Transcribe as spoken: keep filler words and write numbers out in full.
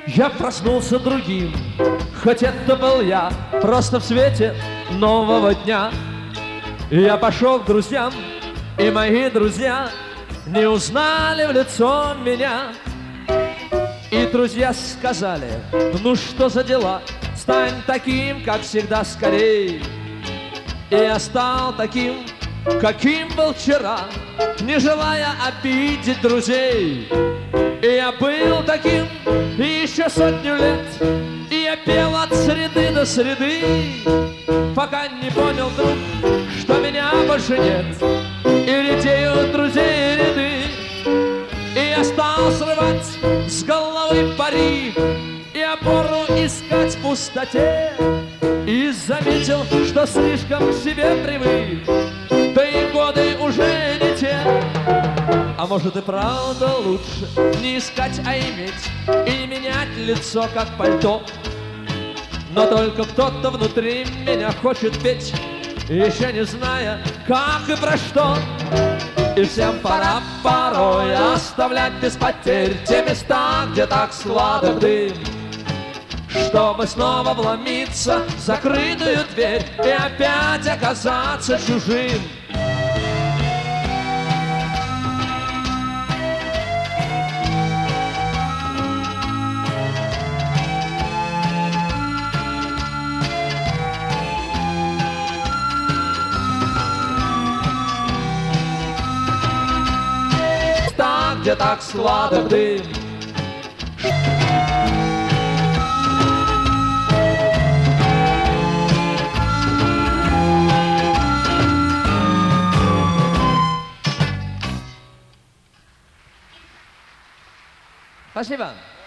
Я проснулся другим, хоть это был я, просто в свете нового дня. Я пошел к друзьям, и мои друзья не узнали в лицо меня. И друзья сказали: ну что за дела, стань таким, как всегда, скорей. И я стал таким, каким был вчера, не желая обидеть друзей. И я был таким еще сотню лет, и я пел от среды до среды, пока не понял вдруг, что меня больше нет, и редеют друзей ряды. И я стал срывать с головы пари и опору искать в пустоте, и заметил, что слишком к себе привык, да и годы уже не те. А может и правда лучше не искать, а иметь, и не менять лицо, как пальто. Но только кто-то внутри меня хочет петь, еще не зная, как и про что. И всем пора порой оставлять без потерь те места, где так сладок дым, чтобы снова вломиться в закрытую дверь и опять оказаться чужим. Где так сладок дым. Спасибо.